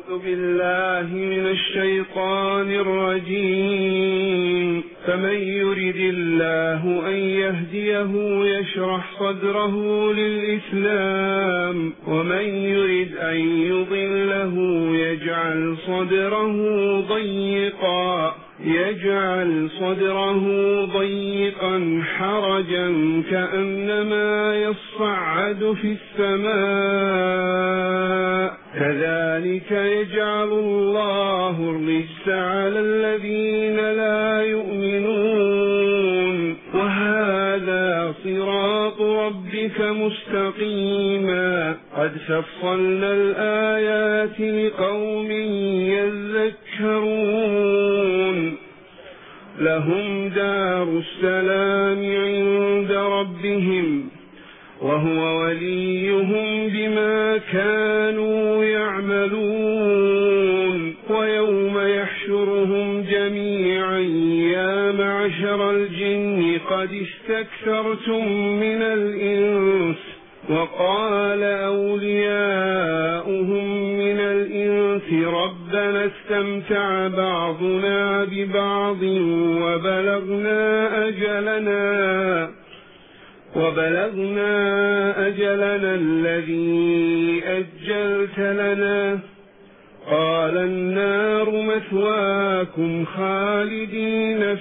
أعوذ بالله من الشيطان الرجيم. فمن يرد الله أن يهديه يشرح صدره للإسلام، ومن يرد أن يضله يجعل صدره ضيقا حرجا كأنما يصعد في السماء، كذلك يجعل الله الرجس على الذين لا يؤمنون. وهذا صراط ربك مستقيما، قد فصلنا الآيات لقوم يذكرون. لهم دار السلام عند ربهم، وهو وليهم بما كانوا يعملون. ويوم يحشرهم جميعا يا معشر الجن قد استكثرتم من الإنس، وقال أولياؤهم من الإنس ربنا استمتع بعضنا ببعض وبلغنا أجلنا الذي أجلت لنا، قال النار مثواكم خالدين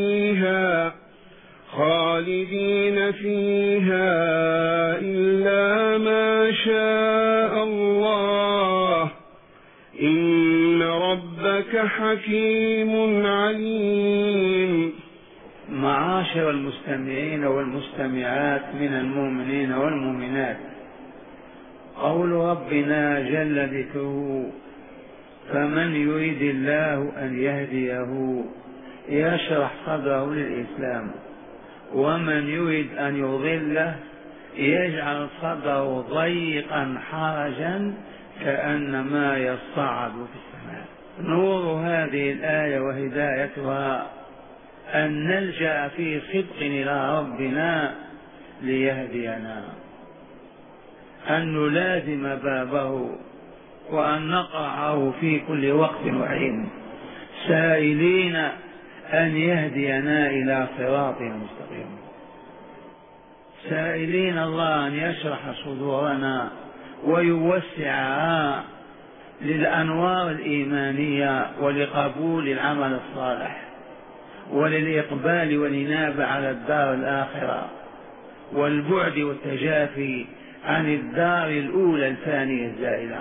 فيها إلا ما شاء الله، إن ربك حكيم عليم. معاشر المستمعين والمستمعات من المؤمنين والمؤمنات، قول ربنا جل ذكره: فمن يريد الله أن يهديه يشرح صدره للإسلام، ومن يريد أن يضله يجعل صدره ضيقا حرجا كأنما يصعد في السماء. نور هذه الآية وهدايتها أن نلجأ في صدق إلى ربنا ليهدينا، أن نلازم بابه وأن نقرعه في كل وقت وحين، سائلين أن يهدينا إلى صراط مستقيم، سائلين الله أن يشرح صدورنا ويوسعها للأنوار الإيمانية ولقبول العمل الصالح وللإقبال والإنابة على الدار الآخرة والبعد والتجافي عن الدار الأولى الفانية الزائلة.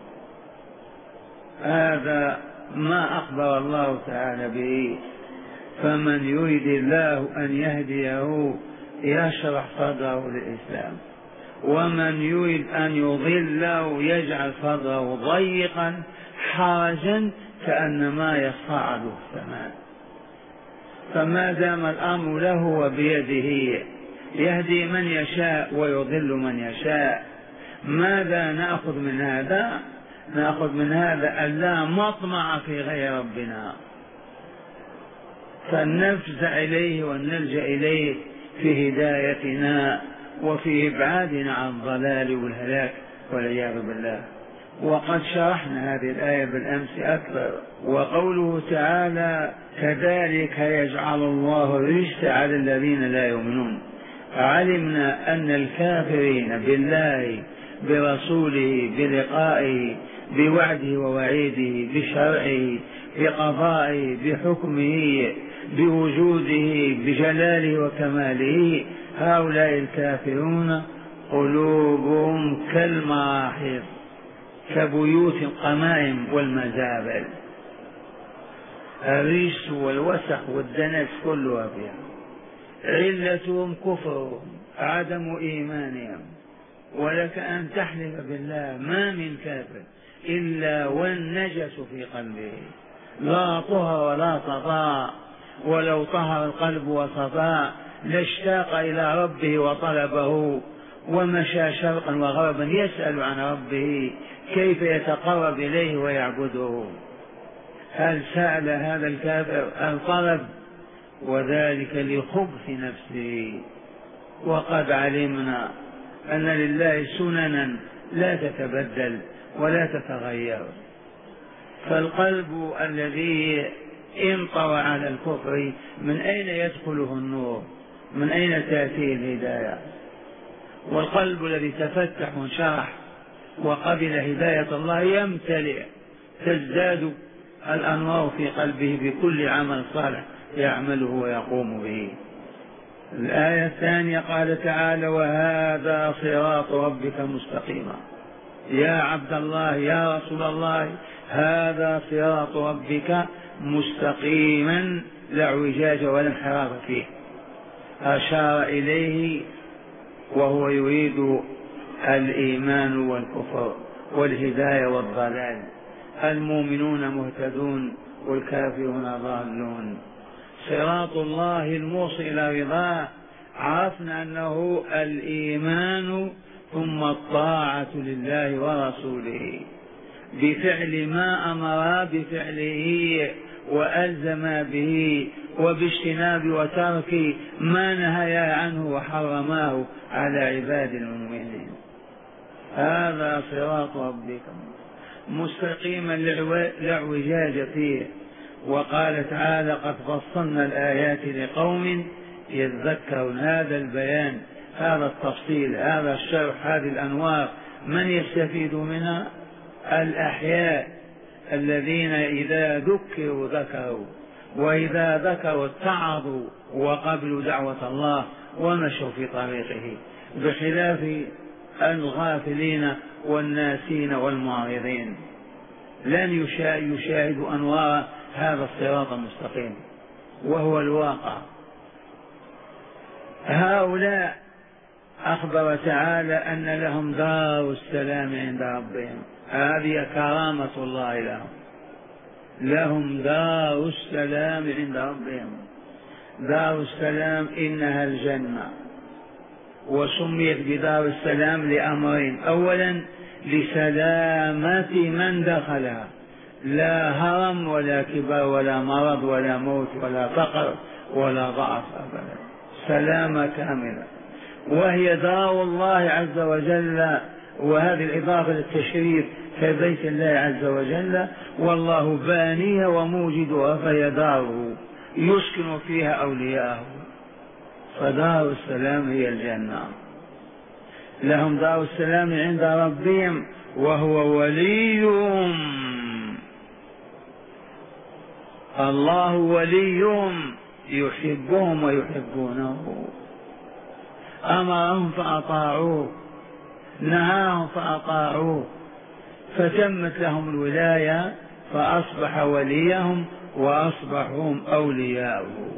هذا ما أخبر الله تعالى به: فمن يريد الله أن يهديه يشرح صدره للإسلام، ومن يريد أن يضله يجعل صدره ضيقا حرجا كأنما يصعد في السماء. فما دام الأمر له وبيده يهدي من يشاء ويضل من يشاء، ماذا نأخذ من هذا؟ نأخذ من هذا أن لا مطمع في غير ربنا، فلنفزع إليه ونلجأ إليه في هدايتنا وفي إبعادنا عن الضلال والهلاك والعياذ بالله. وقد شرحنا هذه الآية بالأمس أكثر. وقوله تعالى: كذلك يجعل الله الرجس على الذين لا يؤمنون. علمنا أن الكافرين بالله برسوله بلقائه بوعده ووعيده بشرعه بقضائه بحكمه بوجوده بجلاله وكماله، هؤلاء الكافرون قلوبهم كالمراحيض كبيوت القمائم والمزابل، الرجس والوسخ والدنس كلها فيها. علتهم كفرهم عدم إيمانهم. ولك أن تحلف بالله ما من كافر إلا والنجس في قلبه، لا طهر ولا صفاء، ولو طهر القلب وصفاء لاشتاق إلى ربه وطلبه ومشى شرقا وغربا يسأل عن ربه كيف يتقرب إليه ويعبده. هل سأل هذا الكافر؟ هل طلب؟ وذلك لخبث نفسه. وقد علمنا أن لله سننا لا تتبدل ولا تتغير، فالقلب الذي انطوى على الكفر من أين يدخله النور؟ من أين تأتيه الهداية؟ والقلب الذي تفتح وانشرح وقبل هداية الله يمتلئ، تزداد الأنوار في قلبه بكل عمل صالح يعمله ويقوم به. الآية الثانية قال تعالى: وهذا صراط ربك مستقيما. يا عبد الله، يا رسول الله، هذا صراط ربك مستقيما لا اعوجاج ولا انحراف فيه. أشار إليه وهو يريد الإيمان والكفر والهداية والضلال. المؤمنون مهتدون والكافرون ضالون. صراط الله الموصل إلى رضاه، عرفنا أنه الإيمان ثم الطاعة لله ورسوله بفعل ما أمر بفعله وألزم به، وباجتناب وترك ما نهى عنه وحرماه على عباد المؤمنين. هذا صراط ربك مستقيما لا اعوجاج فيه. وقال تعالى: قد فصلنا الآيات لقوم يذكرون. هذا البيان، هذا التفصيل، هذا الشرح، هذه الأنوار، من يستفيد منها؟ الأحياء الذين إذا ذكروا ذكروا، وإذا ذكروا اتعظوا وقبلوا دعوة الله ومشوا في طريقه، بخلاف الغافلين والناسين والمعرضين لن يشاهدوا أنوار هذا الصراط المستقيم وهو الواقع. هؤلاء أخبر تعالى أن لهم دار السلام عند ربهم. هذه كرامة الله لهم، لهم دار السلام عند ربهم. دار السلام إنها الجنة، وسميت بدار السلام لأمرين: أولا لسلامة من دخلها، لا هرم ولا كبر ولا مرض ولا موت ولا فقر ولا ضعف أبدا، سلامة كاملة، وهي دار الله عز وجل. وهذه الإضافة للتشريف في بيت الله عز وجل، والله بانيها وموجدها، فهي داره يسكن فيها أولياءه. فدار السلام هي الجنة. لهم دار السلام عند ربهم وهو وليهم. الله وليهم يحبهم ويحبونه. أمرهم فأطاعوه، نهاهم فأطاعوه، فتمت لهم الولاية، فأصبح وليهم وأصبحوا هم أولياؤه.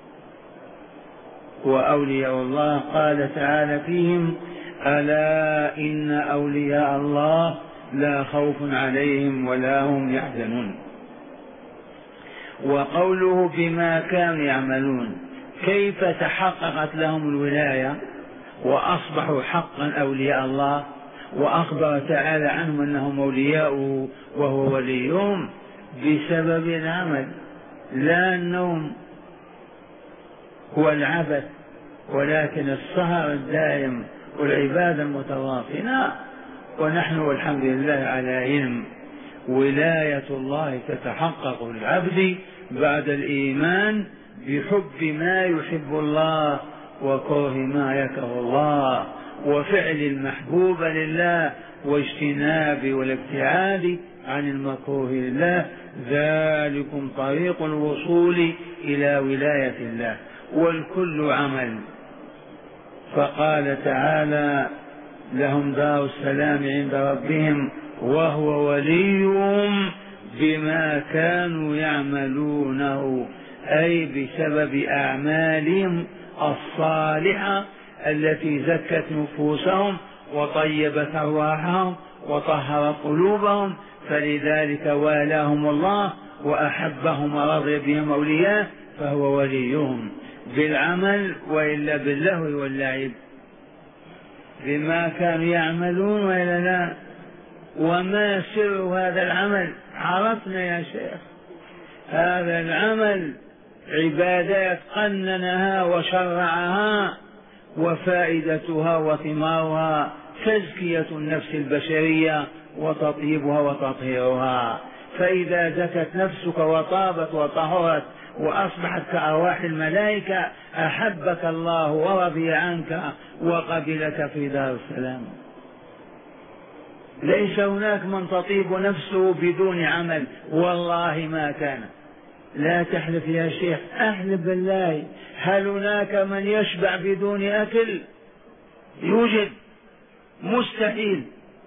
وأولياء الله قال تعالى فيهم: ألا إن أولياء الله لا خوف عليهم ولا هم يحزنون. وقوله بما كانوا يعملون، كيف تحققت لهم الولاية وأصبحوا حقا أولياء الله؟ وأخبر تعالى عنهم أنهم أولياؤه وهو وليهم بسبب العمل، لا النوم والعبث، ولكن السهر الدائم والعبادة المتواصلة. ونحن والحمد لله على علم. ولاية الله تتحقق للعبد بعد الإيمان بحب ما يحب الله وكره ما يكره الله، وفعل المحبوب لله واجتناب والابتعاد عن المكروه لله. ذلكم طريق الوصول إلى ولاية الله، والكل عمل. فقال تعالى: لهم دار السلام عند ربهم وهو وليهم بما كانوا يعملونه، أي بسبب أعمالهم الصالحة التي زكت نفوسهم وطيبت أرواحهم وطهرت قلوبهم، فلذلك والاهم الله وأحبهم ورضي بهم أولياء، فهو وليهم بالعمل وإلا باللهو واللعب. بما كانوا يعملون وإلا لا؟ وما سر هذا العمل؟ عرفنا يا شيخ، هذا العمل عبادات قننها وشرعها، وفائدتها وثمارها تزكية النفس البشرية وتطيبها وتطهيرها. فإذا زكت نفسك وطابت وطهرت وأصبحت كأرواح الملائكة أحبك الله ورضي عنك وقبلك في دار السلام. ليس هناك من تطيب نفسه بدون عمل، والله ما كان. لا تحلف يا شيخ، أحلف بالله. هل هناك من يشبع بدون أكل؟ يوجد؟ مستحيل.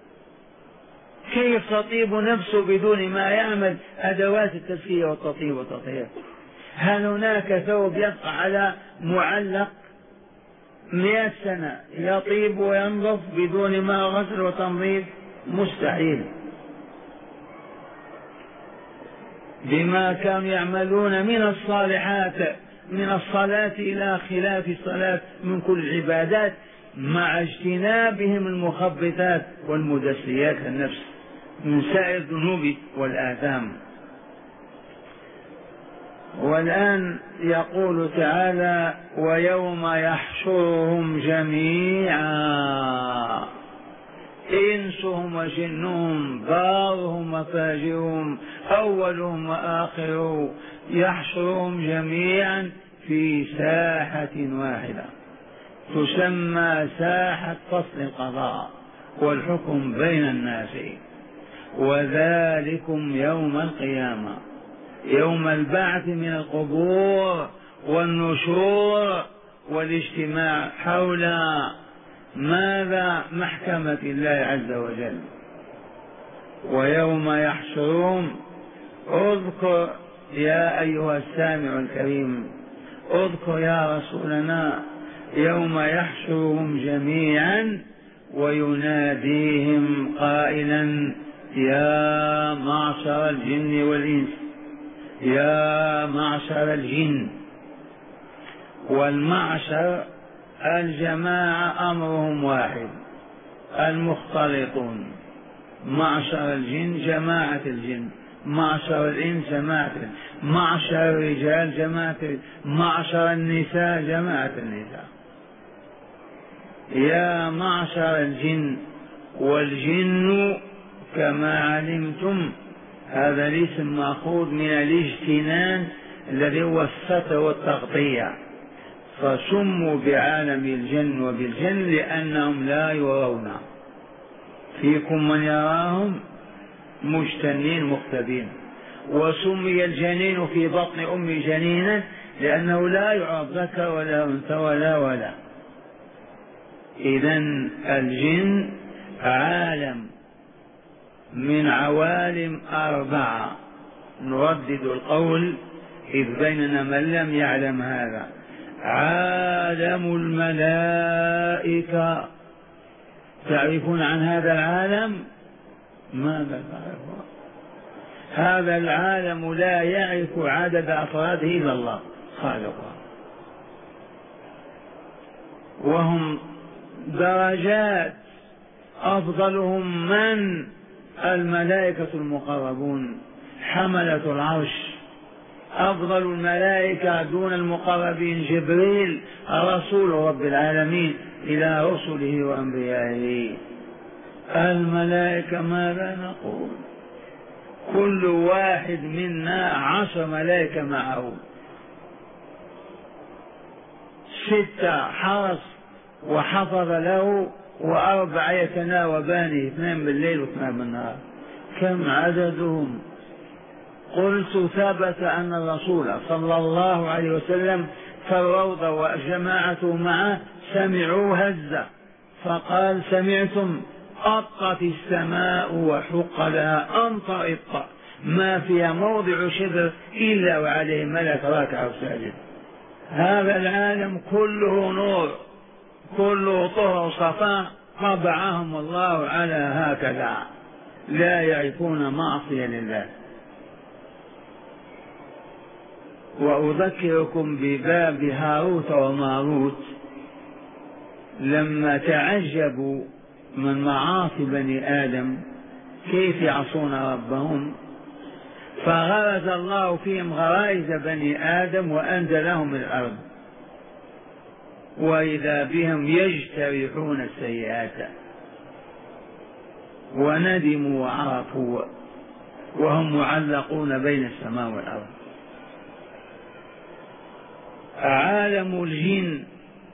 كيف تطيب نفسه بدون ما يعمل أدوات التزكية والتطيب والتطهير؟ هل هناك ثوب يبقى على معلق 100 سنة يطيب وينظف بدون ما غسل وتنظيف؟ مستحيل. بما كانوا يعملون من الصالحات، من الصلاة إلى خلاف الصلاة، من كل العبادات، مع اجتنابهم المخبطات والمدسيات للنفس من سائر الذنوب والآثام. والآن يقول تعالى: ويوم يحشرهم جميعا، إنسهم وجنهم، بارهم وفاجرهم، أولهم وآخرهم، يحشرهم جميعا في ساحة واحدة تسمى ساحة فصل القضاء والحكم بين الناس. وذلكم يوم القيامة، يوم البعث من القبور والنشور والاجتماع حول ماذا؟ محكمة الله عز وجل. ويوم يحشرهم، اذكر يا أيها السامع الكريم، اذكر يا رسولنا يوم يحشرهم جميعا ويناديهم قائلا: يا معشر الجن والإنس، يا معشر الجن. والمعشر الجماعة أمرهم واحد، المختلطون. معشر الجن جماعة الجن، معشر الإنس جماعة، معشر الرجال جماعة، معشر النساء جماعة النساء. يا معشر الجن، والجن كما علمتم هذا الاسم مأخوذ من الاجتنان الذي هو الستر والتغطية، فسموا بعالم الجن وبالجن لأنهم لا يرون. فيكم من يراهم مجتنين مختبين. وسمي الجنين في بطن أم جنينا لأنه لا يعرف ذكر ولا أنثى ولا. إذن الجن عالم من عوالم 4. نردد القول إذ بيننا من لم يعلم هذا. عالم الملائكة، تعرفون عن هذا العالم؟ ماذا تعرفون؟ هذا العالم لا يعرف عدد أفراده إلا الله خالقه، وهم درجات، أفضلهم من؟ الملائكة المقربون حملة العرش. أفضل الملائكة دون المقربين جبريل رسول رب العالمين إلى رسله وأنبيائه. الملائكة ماذا نقول؟ كل واحد منا 10 ملائكة معه، 6 حرس وحفظ له، و4 يتناوبان، 2 بالليل و2 بالنهار. كم عددهم؟ قلت ثبت أن الرسول صلى الله عليه وسلم في الروضة وجماعته معه سمعوا هزة، فقال: سمعتم؟ أطت السماء وحق لها أن تطأ، ما فيها موضع شبر إلا وعليه ملك راكع وساجد. هذا العالم كله نور، كله طهر وصفاء، طبعهم الله على هكذا، لا يعرفون معصية لله. وأذكركم بباب هاروت وماروت لما تعجبوا من معاصي بني آدم كيف يعصون ربهم، فغرز الله فيهم غرائز بني آدم وأنزلهم الأرض، وإذا بهم يجترحون السيئات. وندموا وعرفوا وهم معلقون بين السماء والأرض. عالم الجن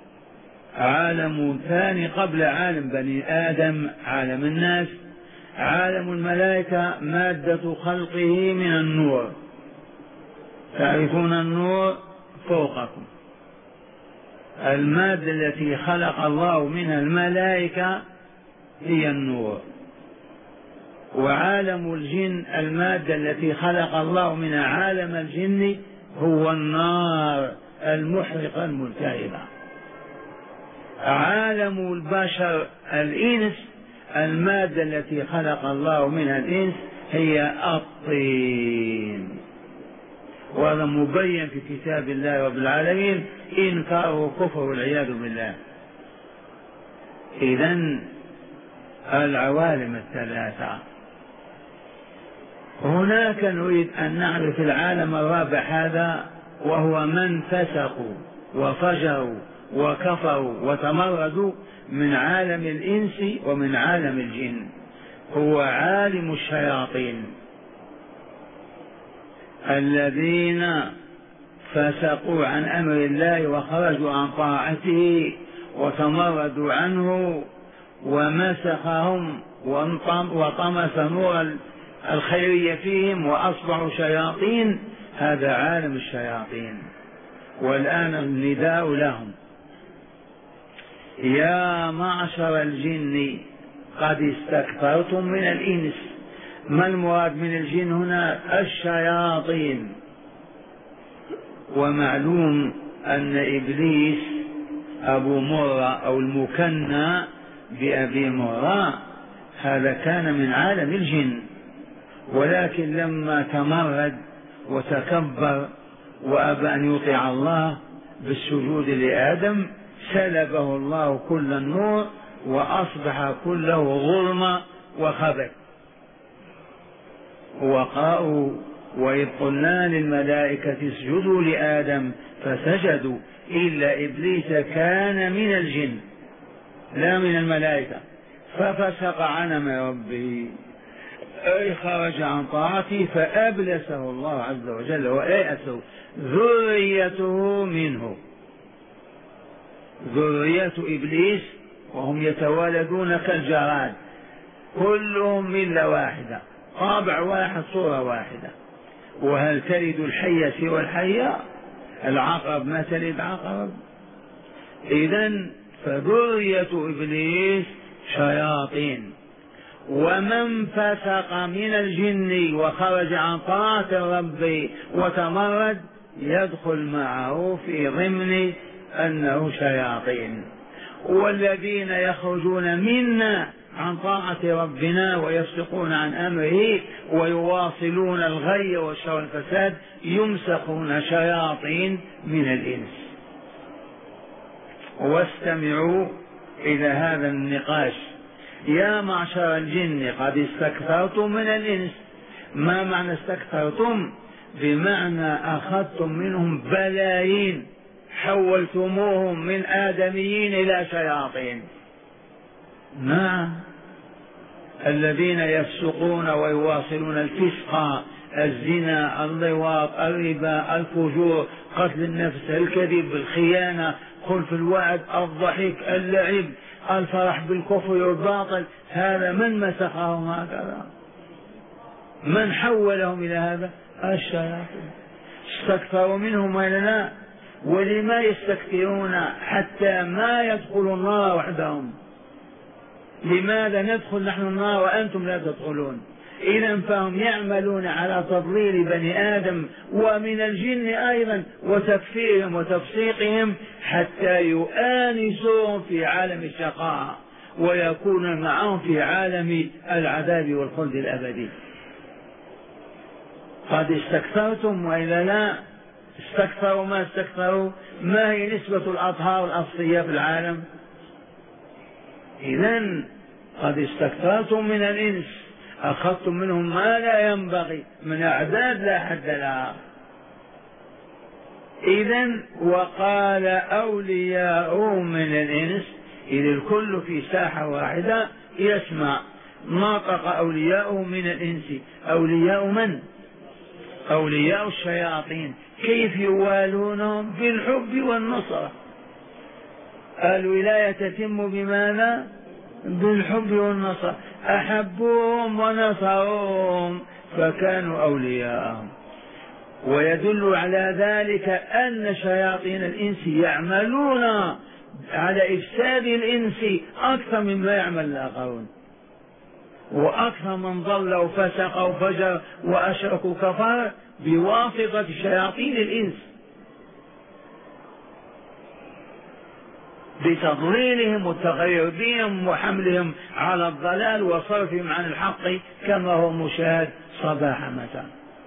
عالم ثاني قبل عالم بني آدم، عالم الناس. عالم الملائكة مادة خلقه من النور، تعرفون النور فوقكم. المادة التي خلق الله منها الملائكة هي النور. وعالم الجن المادة التي خلق الله منها عالم الجن هو النار المحرقة الملتهبة. عالم البشر الإنس المادة التي خلق الله منها الإنس هي الطين، وهذا مبين في كتاب الله رب العالمين، إنكار وكفر والعياذ بالله. إذن العوالم الثلاثة. هناك نريد أن نعرف العالم الرابع هذا، وهو من فسقوا وفجروا وكفروا وتمردوا من عالم الإنس ومن عالم الجن، هو عالم الشياطين الذين فسقوا عن أمر الله وخرجوا عن طاعته وتمردوا عنه ومسخهم وطمس نور الخيرية فيهم وأصبحوا شياطين. هذا عالم الشياطين. والآن النداء لهم: يا معشر الجن قد استكثرتم من الإنس. ما المراد من الجن هنا؟ الشياطين. ومعلوم أن إبليس أبو مرة أو المكنى بأبي مرة هذا كان من عالم الجن، ولكن لما تمرد وتكبر وأبى أن يطيع الله بالسجود لآدم سلبه الله كل النور وأصبح كله ظلم وخبث. وقالوا: وإذ قلنا للملائكة اسجدوا لآدم فسجدوا إلا إبليس كان من الجن لا من الملائكة ففسق عن أمر ربه، أي خرج عن طاعته فأبلسه الله عز وجل وأيأسه ذريته منه، ذرية إبليس، وهم يتوالدون كالجراد كلهم ملة واحدة، طابع واحد، صورة واحدة. وهل تلد الحية سوى الحية؟ العقرب ما تلد عقرب. إذن فذرية إبليس شياطين. ومن فسق من الجن وخرج عن طاعة الرب وتمرد يدخل معه في ضمن أنه شياطين. والذين يخرجون منا عن طاعة ربنا ويفسقون عن أمره ويواصلون الغي والشر والفساد يمسخون شياطين من الإنس. واستمعوا إلى هذا النقاش: يا معشر الجن قد استكثرتم من الإنس. ما معنى استكثرتم؟ بمعنى أخذتم منهم بلايين، حولتموهم من آدميين إلى شياطين. نعم، الذين يفسقون ويواصلون الفسق، الزنا، اللواط، الربا، الفجور، قتل النفس، الكذب، الخيانة، خلف الوعد، الضحك، اللعب، الفرح بالكفر والباطل، هذا من مسخهم هكذا؟ من حولهم إلى هذا؟ الشياطين. استكثروا منهم ولا لا؟ ولما يستكثرون؟ حتى ما يدخلوا النار وحدهم. لماذا ندخل نحن النار وأنتم لا تدخلون؟ إذا فهم يعملون على تضليل بني آدم ومن الجن أيضا وتكفيرهم وتفسيقهم حتى يؤانسون في عالم الشقاء ويكون معهم في عالم العذاب والخلد الأبدي. قد استكثرتم وإلا لا؟ استكثروا ما استكثروا. ما هي نسبة الأطهار الأصلية في العالم؟ إذن قد استكثرتم من الإنس، أخذتم منهم ما لا ينبغي من أعداد لا حد لها. إذن وقال أولياء من الإنس، إذ الكل في ساحة واحدة يسمع. ناطق أولياؤه من الإنس. أولياء من؟ أولياء الشياطين. كيف يوالونهم؟ بالحب والنصرة. الولاية تتم بماذا؟ بالحب والنصرة. أحبوهم ونصروهم فكانوا أولياءهم. ويدل على ذلك أن شياطين الإنس يعملون على إفساد الإنس أكثر مما يعمل الآخرون، وأكثر من ضل وفسق وفجر وأشرك وكفر بواسطة شياطين الإنس، بتضليلهم والتغير بهم وحملهم على الضلال وصرفهم عن الحق كما هو مشاهد صباح مساء.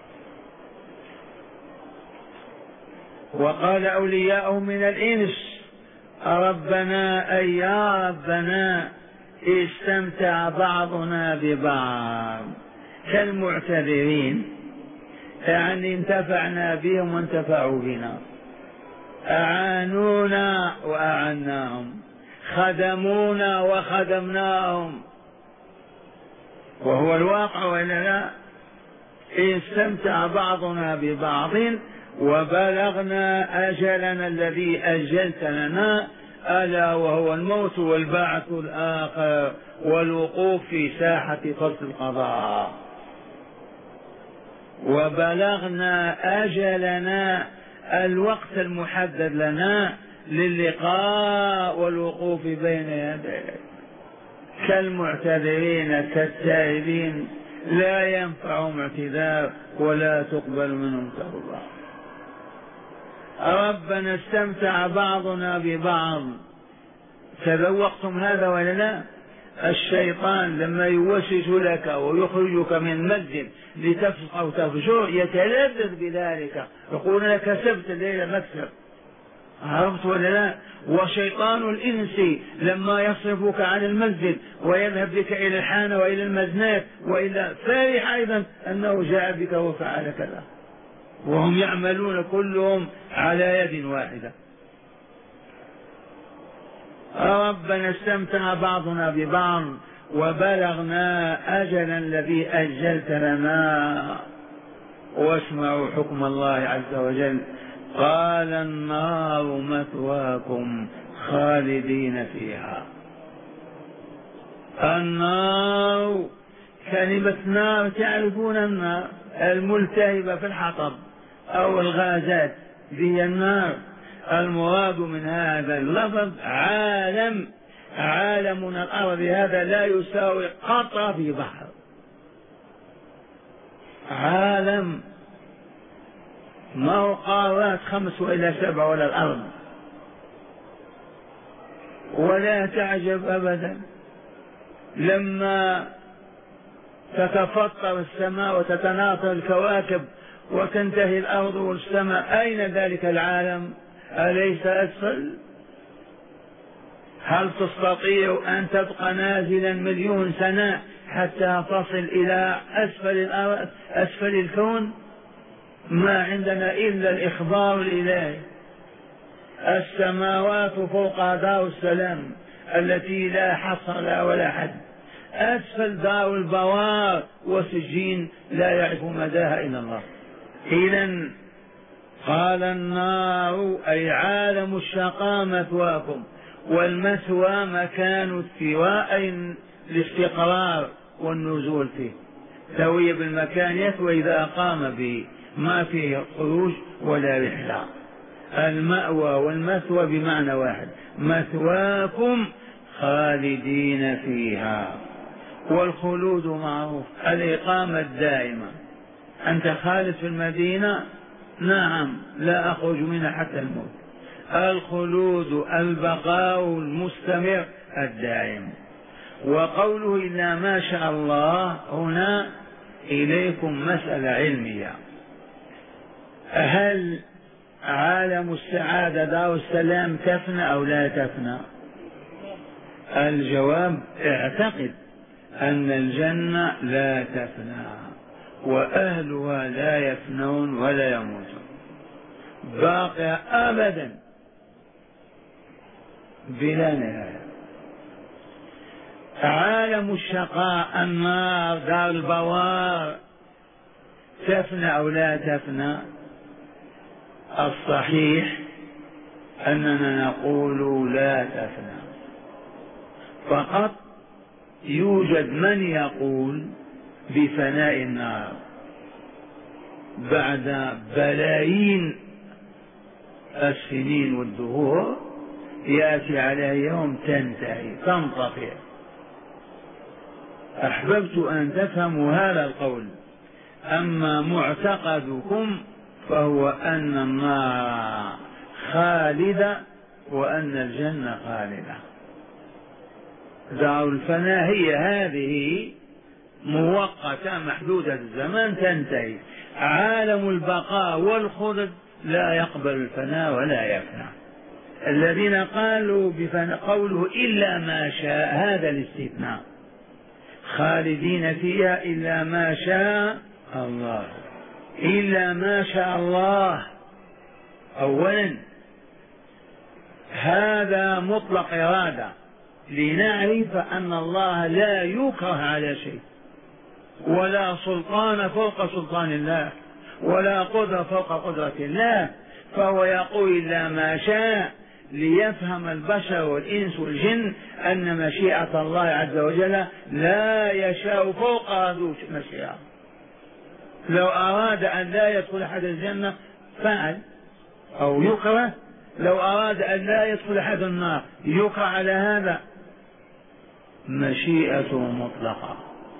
وقال أولياءهم من الإنس ربنا أي يا ربنا استمتع بعضنا ببعض كالمعتذرين، يعني انتفعنا بهم وانتفعوا بنا، أعانونا وأعناهم، خدمونا وخدمناهم، وهو الواقع وإلا لا؟ استمتع بعضنا ببعض وبلغنا أجلنا الذي أجلت لنا، ألا وهو الموت والبعث الآخر والوقوف في ساحة فصل القضاء. وبلغنا أجلنا الوقت المحدد لنا للقاء والوقوف بين يديه كالمعتذرين كالتائبين، لا ينفعهم اعتذار ولا تقبل منهم توبة. ربنا استمتع بعضنا ببعض. تذوقتم هذا ولا لا؟ الشيطان لما يوسوس لك ويخرجك من المسجد لتفسق أو تفجر يتلذذ بذلك، يقول لك كسبت الليلة مكسب. عرفت ولا لا؟ وشيطان الإنس لما يصرفك عن المسجد ويذهب بك إلى الحانة وإلى المزنات وإلى فرح أيضا أنه جاء بك وفعل كذا، وهم يعملون كلهم على يد واحدة. ربنا استمتع بعضنا ببعض وبلغنا أجلا الذي أجلت لنا. واسمعوا حكم الله عز وجل، قال النار مثواكم خالدين فيها. النار كلمة نار تعرفون النار الملتهبة في الحطب أو الغازات هي النار. المراد من هذا اللفظ عالمنا الأرض هذا لا يساوي قطرة في بحر، عالم ما هو قارات 5 إلى 7 ولا الأرض. ولا تعجب أبدا لما تتفطر السماء وتتناثر الكواكب وتنتهي الأرض والسماء، أين ذلك العالم؟ أليس أسفل؟ هل تستطيع أن تبقى نازلا 1,000,000 سنة حتى تصل إلى أسفل الكون؟ ما عندنا إلا الإخبار الإلهي. السماوات فوق دار السلام التي لا حصر لها ولا حد، أسفل دار البوار وسجين لا يعرف مداها إلا الله. إذن قال النار أي عالم الشقاء مثواكم، والمثوى مكان الثواء الاستقرار والنزول فيه، سوي بالمكان يثوى إذا أقام به، ما فيه خروج ولا رحلة. المأوى والمثوى بمعنى واحد، مثواكم خالدين فيها. والخلود معروف، الإقامة الدائمة. أنت خالد في المدينة؟ نعم، لا أخرج منها حتى الموت. الخلود البقاء المستمر الدائم. وقوله إلا ما شاء الله هنا إليكم مسألة علمية، هل عالم السعادة دار السلام تفنى أو لا تفنى؟ الجواب اعتقد أن الجنة لا تفنى وأهلها لا يفنون ولا يموتون، باقية أبدا بلا نهاية. عالم الشقاء النار دار البوار، تفنى أو لا تفنى؟ الصحيح أننا نقول لا تفنى، فقط يوجد من يقول بفناء النار بعد بلايين السنين والدهور، يأتي عليه يوم تنتهي تنطفئ. أحببت أن تفهموا هذا القول. أما معتقدكم فهو أن النار خالدة وأن الجنة خالدة. دار الفناء هي هذه مؤقتة محدودة الزمان تنتهي. عالم البقاء والخلد لا يقبل الفناء ولا يفنى. الذين قالوا بفناء قوله إلا ما شاء، هذا الاستثناء، خالدين فيها إلا ما شاء الله. إلا ما شاء الله أولا هذا مطلق إرادة، لنعرف أن الله لا يكره على شيء، ولا سلطان فوق سلطان الله، ولا قدرة فوق قدرة الله. فهو يقول إلا ما شاء ليفهم البشر والإنس والجن أن مشيئة الله عز وجل لا يشاء فوق هذه المشيئة. لو أراد أن لا يدخل أحد الجنة فعل أو يكره، لو أراد أن لا يدخل أحد النار يكره على هذا. مشيئته مطلقة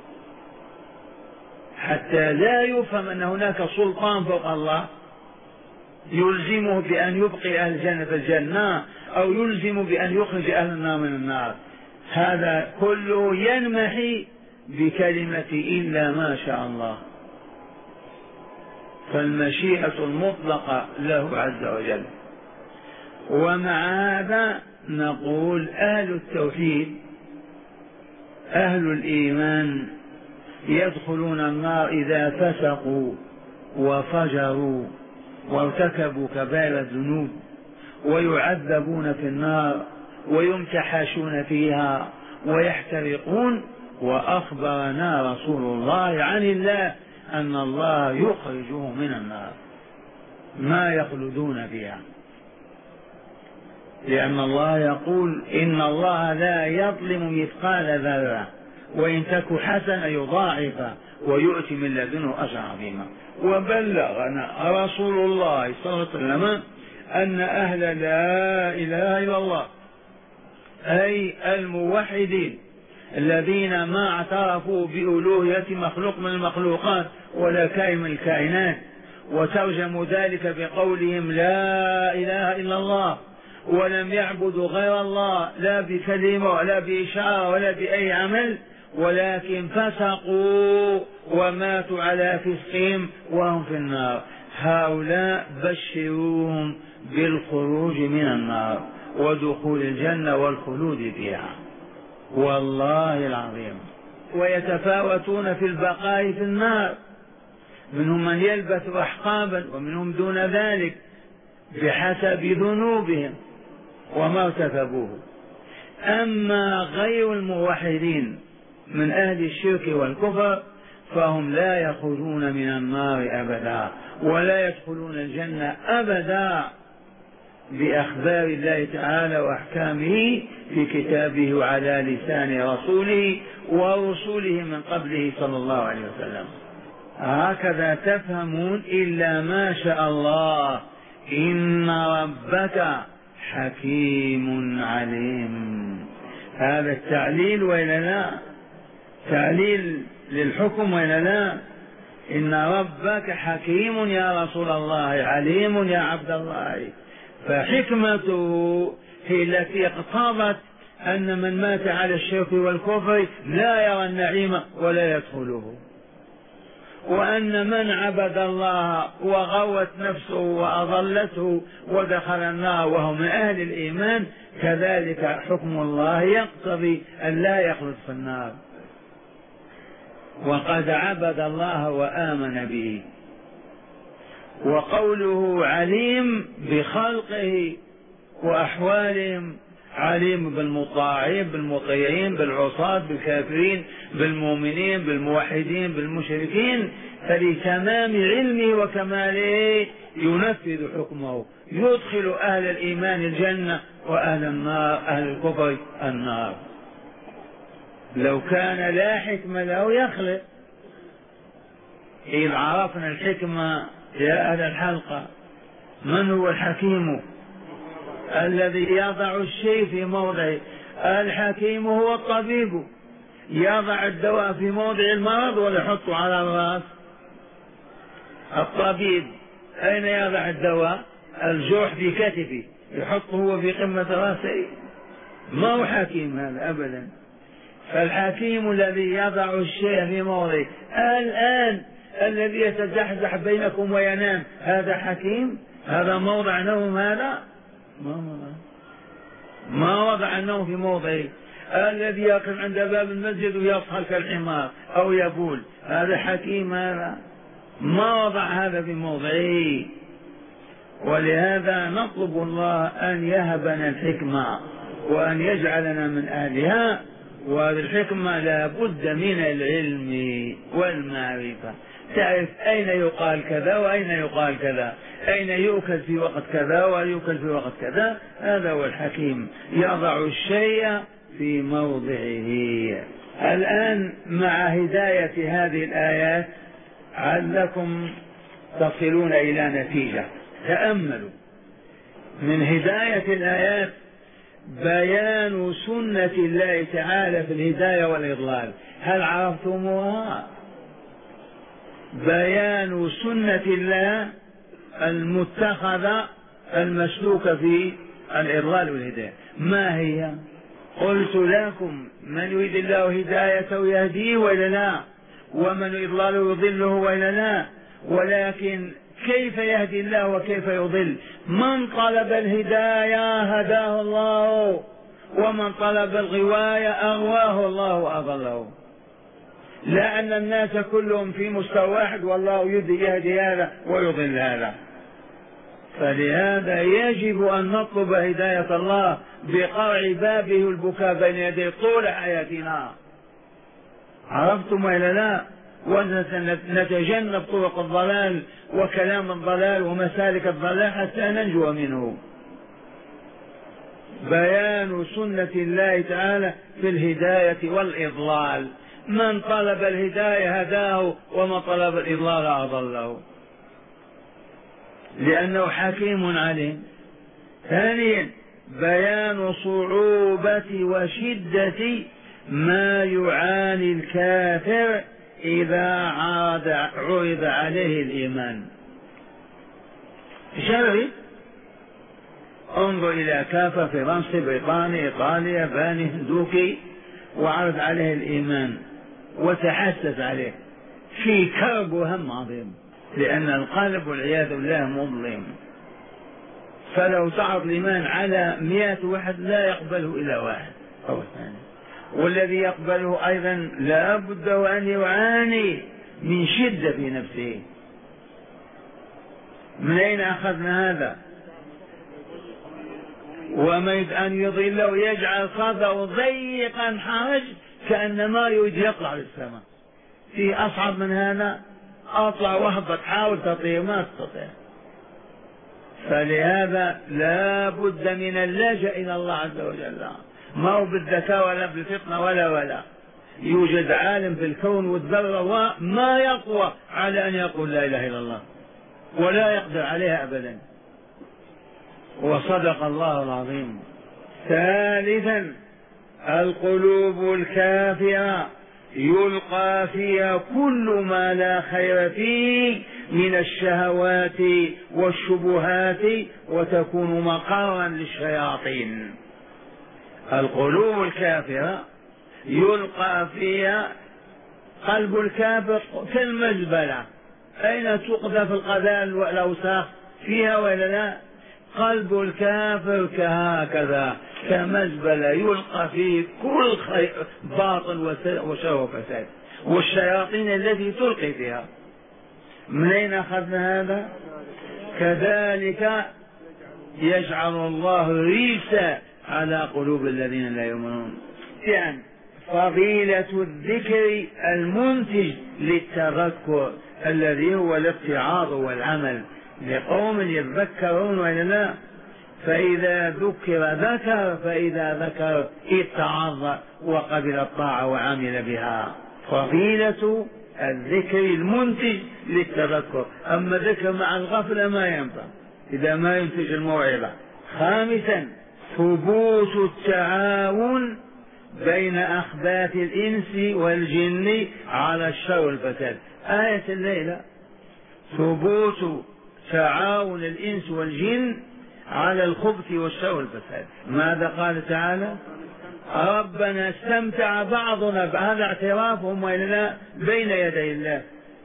حتى لا يفهم أن هناك سلطان فوق الله يلزمه بأن يبقي أهل الجنة في الجنة أو يلزم بأن يخرج أهل النار من النار. هذا كله ينمحي بكلمة إلا ما شاء الله. فالمشيئة المطلقة له عز وجل. ومع هذا نقول أهل التوحيد أهل الإيمان يدخلون النار إذا فسقوا وفجروا وارتكبوا كبائر الذنوب، ويعذبون في النار ويمتحشون فيها ويحترقون. وأخبرنا رسول الله عن الله أن الله يخرجهم من النار، ما يخلدون فيها، لأن الله يقول إن الله لا يظلم مثقال ذرة وإن تك حسنة يضاعف ويؤتي من لدنه أجرا عظيما. وبلغنا رسول الله صلى الله عليه وسلم أن أهل لا إله إلا الله أي الموحدين الذين ما اعترفوا بألوهية مخلوق من المخلوقات ولا كائن من الكائنات، وترجموا ذلك بقولهم لا إله إلا الله، ولم يعبدوا غير الله لا بكلمة ولا بإشارة ولا بأي عمل، ولكن فسقوا وماتوا على فسقهم وهم في النار. هؤلاء بشروهم بالخروج من النار ودخول الجنة والخلود فيها والله العظيم. ويتفاوتون في البقاء في النار، منهم من يلبث أحقابا ومنهم دون ذلك بحسب ذنوبهم وما ارتكبوه. أما غير الموحدين من أهل الشرك والكفر فهم لا يخرجون من النار أبدا ولا يدخلون الجنة أبدا بأخبار الله تعالى وأحكامه في كتابه وعلى لسان رسوله ورسوله من قبله صلى الله عليه وسلم. هكذا تفهمون إلا ما شاء الله إن ربك حكيم عليم. هذا التعليل وإلا لا؟ تعليل للحكم وإلا لا؟ إن ربك حكيم يا رسول الله عليم يا عبد الله. فحكمته هي التي اقتضت أن من مات على الشرك والكفر لا يرى النعيم ولا يدخله، وأن من عبد الله وغوت نفسه وأضلته ودخل النار وهو من أهل الإيمان كذلك حكم الله يقتضي أن لا يخلد في النار. وقد عبد الله وآمن به. وقوله عليم بخلقه وأحوالهم عليم بالمطاعين بالمطيعين بالعصاة بالكافرين بالمؤمنين بالموحدين بالمشركين، فلتمام علمه وكماله ينفذ حكمه، يدخل أهل الإيمان الجنة وأهل النار أهل الكفر النار. لو كان لا حكمة له يخلق. إذ عرفنا الحكمة يا أهل الحلقة، من هو الحكيم؟ الذي يضع الشيء في موضعه. الحكيم هو الطبيب، يضع الدواء في موضع المرض ولا يحطه على الرأس. الطبيب أين يضع الدواء؟ الجرح في كتفه، يحطه هو في قمة رأسه. ما هو حكيم هذا أبدا. فالحكيم الذي يضع الشيء في موضعه. الآن الذي يتزحزح بينكم وينام هذا حكيم؟ هذا موضع نوم؟ هذا ما وضع النوم في موضعه. الذي يقف عند باب المسجد ويصحى كالحمار أو يبول هذا حكيم؟ هذا ما وضع هذا في موضعه. ولهذا نطلب الله أن يهبنا الحكمة وأن يجعلنا من أهلها. وهذه الحكمة لا بد من العلم والمعرفة، تعرف أين يقال كذا وأين يقال كذا، أين يؤكل في وقت كذا ويؤكل في وقت كذا. هذا هو الحكيم، يضع الشيء في موضعه. الآن مع هداية هذه الآيات علكم تصلون إلى نتيجة. تأملوا من هداية الآيات بيان سنة الله تعالى في الهداية والإضلال. هل عرفتموها؟ بيان سنة الله المتخذة المسلوكة في الإضلال والهداية. ما هي؟ قلت لكم من يريد الله هدايته يهديه وإلا لا، ومن إضلاله يضله وإلا لا. ولكن كيف يهدي الله وكيف يضل؟ من طلب الهداية هداه الله، ومن طلب الغواية أغواه الله وأضله. لا أن الناس كلهم في مستوى واحد والله يهدي هذا ويضل هذا. فلهذا يجب أن نطلب هداية الله بقرع بابه البكاء بين يديه طول حياتنا. عرفتم إلا لا؟ ونتجنب طرق الضلال وكلام الضلال ومسالك الضلال حتى ننجو منه. بيان سنة الله تعالى في الهداية والإضلال. من طلب الهداية هداه، ومن طلب الإضلال أضله، لأنه حكيم عليم. ثانيا بيان صعوبة وشدة ما يعاني الكافر إذا عرض عليه الإيمان. شرعي انظر إلى كافر فرنسي بريطاني إيطاليا باني هندوكي وعرض عليه الإيمان وتحسس عليه في كرب وهم عظيم، لأن القلب والعياذ بالله مظلم. فلو تعرض الإيمان على 100 واحد لا يقبله إلا واحد أو اثنين، والذي يقبله أيضا لا بد وأن يعاني من شدة في نفسه. من أين أخذنا هذا؟ ومن أن يضله يجعل صدره ضيقا حرج كأنما يريد يطلع للسماء. في أصعب من هذا؟ أطلع وهبط حاول تطير ما تستطيع. فلهذا لا بد من اللجأ إلى الله عز وجل، ما هو بالذكاء ولا بالفطنة ولا يوجد عالم في الكون والذرة وما يقوى على أن يقول لا إله إلا الله ولا يقدر عليها أبدا. وصدق الله العظيم. ثالثا القلوب الكافرة يلقى فيها كل ما لا خير فيه من الشهوات والشبهات وتكون مقرا للشياطين. القلوب الكافرة يلقى فيها قلب الكافر كالمزبلة، أين تقذف القذائل والأوساخ فيها ولا لا؟ قلب الكافر كهكذا كمزبلة يلقى فيه كل باطل وشر وفساد والشياطين التي تلقي فيها. من أين أخذنا هذا؟ كذلك يجعل الله الريس على قلوب الذين لا يؤمنون. يعني فضيلة الذكر المنتج للتذكر الذي هو الاتعاظ والعمل لقوم يتذكرون وإلا لا. فإذا ذكر فإذا ذكر اتعظ وقبل الطاعة وعمل بها. فضيلة الذكر المنتج للتذكر. أما ذكر مع الغفلة ما ينفع إذا ما ينتج الموعظة. خامسا ثبوت التعاون بين أخباث الإنس والجن على الشر والفساد. آية الليلة ثبوت تعاون الإنس والجن على الخبث والشر والفساد. ماذا قال تعالى؟ ربنا استمتع بعضنا، هذا اعترافهم وإلا بين يدي الله.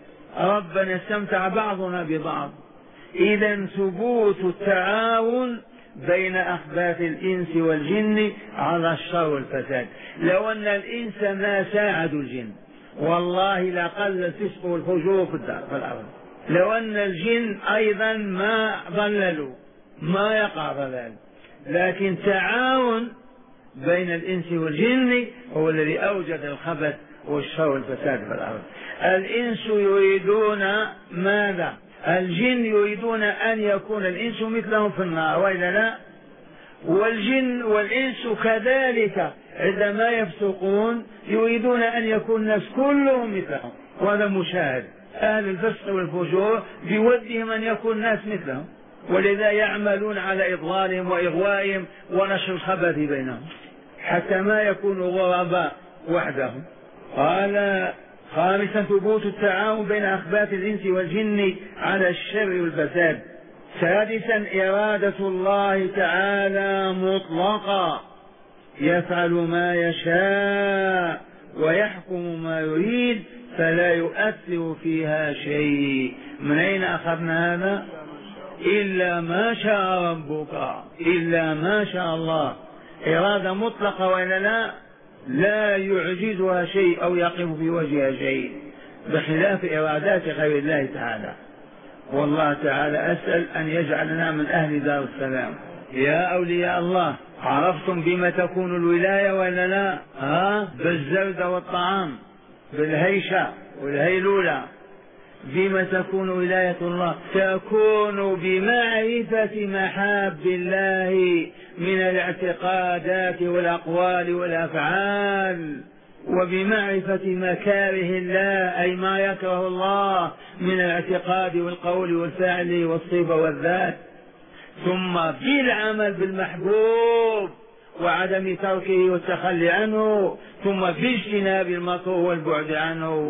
ربنا استمتع بعضنا ببعض. إذا ثبوت التعاون بين أخباث الإنس والجن على الشر والفساد. لو أن الإنس ما ساعدوا الجن والله لقل الفسق والفجور في الأرض. لو أن الجن أيضا ما ضللوا ما يقع ضلال. لكن تعاون بين الإنس والجن هو الذي أوجد الخبث والشر والفساد في الأرض. الإنس يريدون ماذا؟ الجن يريدون أن يكون الإنس مثلهم في النار وإلا لا. والجن والإنس كذلك عندما يفسقون يريدون أن يكون الناس كلهم مثلهم، وهذا مشاهد. أهل الفسق والفجور بودهم أن يكون الناس مثلهم، ولذا يعملون على إضلالهم وإغوائهم ونشر الخبث بينهم حتى ما يكونوا غرباء وحدهم. قال خامسا ثبوت التعاون بين أخباث الإنس والجن على الشر والفساد. سادسا إرادة الله تعالى مطلقا يفعل ما يشاء ويحكم ما يريد فلا يؤثر فيها شيء. من أين أخذنا هذا؟ إلا ما شاء ربك، إلا ما شاء الله. إرادة مطلقة وإلا لا، لا يعجزها شيء أو يقف في وجهها شيء، بخلاف إرادات غير الله تعالى. والله تعالى أسأل أن يجعلنا من أهل دار السلام. يا أولياء الله عرفتم بما تكون الولاية ولا لا؟ بالزرد والطعام، بالهيشة والهيلولة. بما تكون ولاية الله؟ تكون بمعرفة محاب الله من الاعتقادات والأقوال والأفعال، وبمعرفة مكاره الله أي ما يكره الله من الاعتقاد والقول والفعل والصفة والذات، ثم بالعمل بالمحبوب وعدم تركه والتخلي عنه، ثم باجتناب المكروه والبعد عنه.